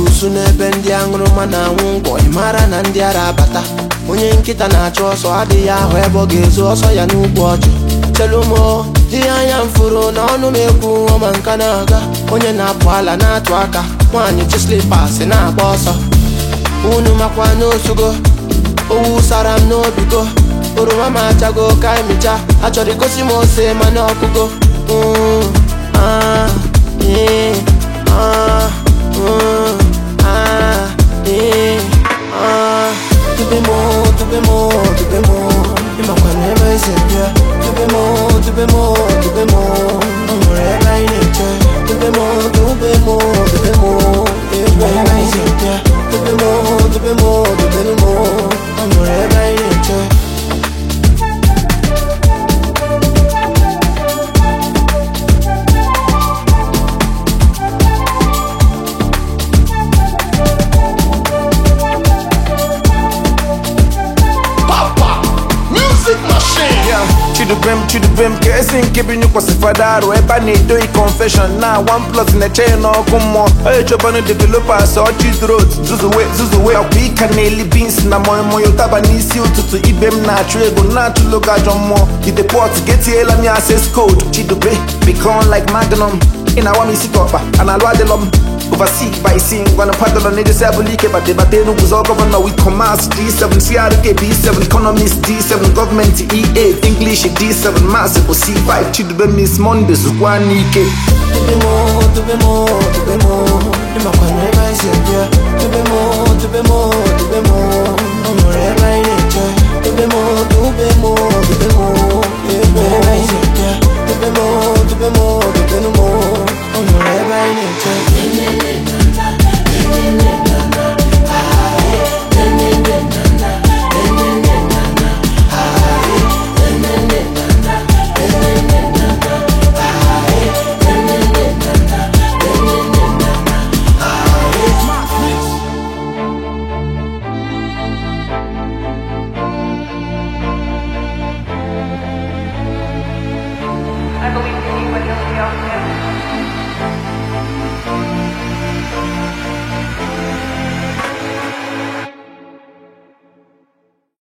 usu n'ebe ndị aṅụrụma na-anwụ ngwọ ịmara na ndị ara abata onye nkịta na-achụ ọsọ adịghị ahụ ebe ọ ga-ezu ọsọ ya n'ugwu ọjụ chelumo ihe anya mfuru na ọnụ m ekwu ọma nka na-aga onye na-apụ ala na-atụ aka nwaanyị chi slipas na-agba ọsọ unu makwa n'osugo owu sara m n'obigo oroma m achago ka emicha achọrọ igosi m ose mana ọkụgo Chidubem kesi nkebi nyukwa sifadaro eba na-edo i confession na 1+ na chain n'ọkụ mmụọ onye chọbanụ developers ọchị road zuzuwe ọkwa ịka na-eli beans na moyo taba n'isi ụtụtụ ibe m na-achụ ego na-achụlo gajọ mmụọ ideport getiela m access code Chidube become like Magnum ị na-awa m isi ka ọkpa a na-alụ adịlọ m oversee by seeing gonna paddle on the sabulike but debate no was all governor with commerce D7 CRK B7 economist D7 government E8 English D7 massive C5 Chidube Miss Monday Zukwanike Tubemo